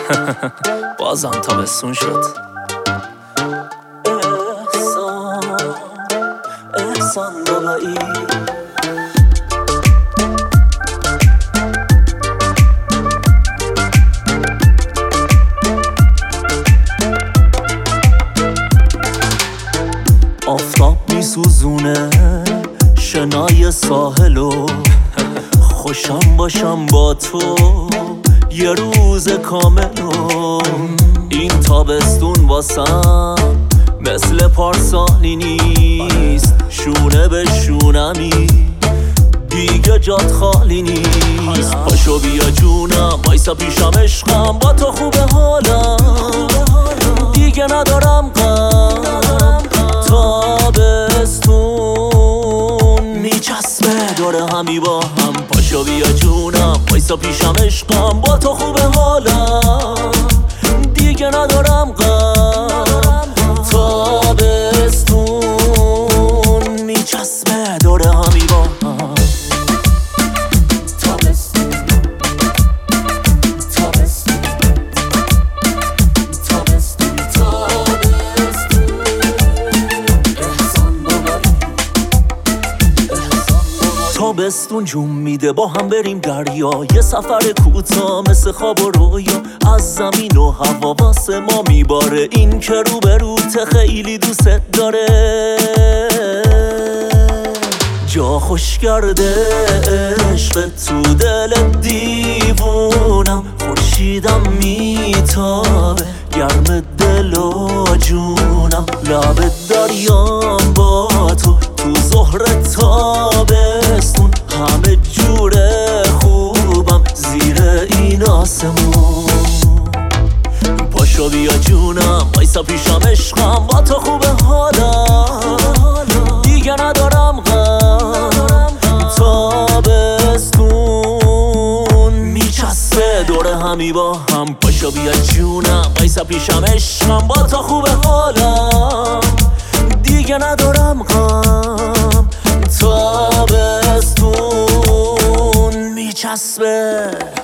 بازم تابستون شد. احسان بابایی آفتاب میسوزونه شنای ساحلو، خوشم باشم با تو یه روز کاملو. این تابستون واسم مثل پارسالی نیست، شونه به شونمی دیگه جات خالی نیست. پاشو بیا جونم وایسا پیشم عشقم، با تو خوبه حالم دیگه ندارم غم. تابستون میچسبه داره همی با هم، پاشو بیا جونم وایسا پیشم عشقم، با تو خوبه حالم دیگه ندارم غم. تابستون میچسبه داره همی با هم. تابستون جون میده با هم بریم دریا، یه سفر کوتاه مثل خواب و رویا. از زمین و هوا واسه ما میباره، این که رو به روته خیلی دوست داره. جا خوش کرده عشق تو دل دیوونم، خورشیدم میتابه گرم دل و جونم. لب دریام با تو ظهر تابستون، همه جوره خوبم زیر این آسمون. پاشو بیا جونم وایسا پیشم عشقم، با تو خوبه حالم دیگه ندارم غم. تابستون میچسبه دوره همی با هم، پاشو بیا جونم وایسا پیشم عشقم، با تو خوبه حالم دیگه ندارم غم. تابستون میچسبه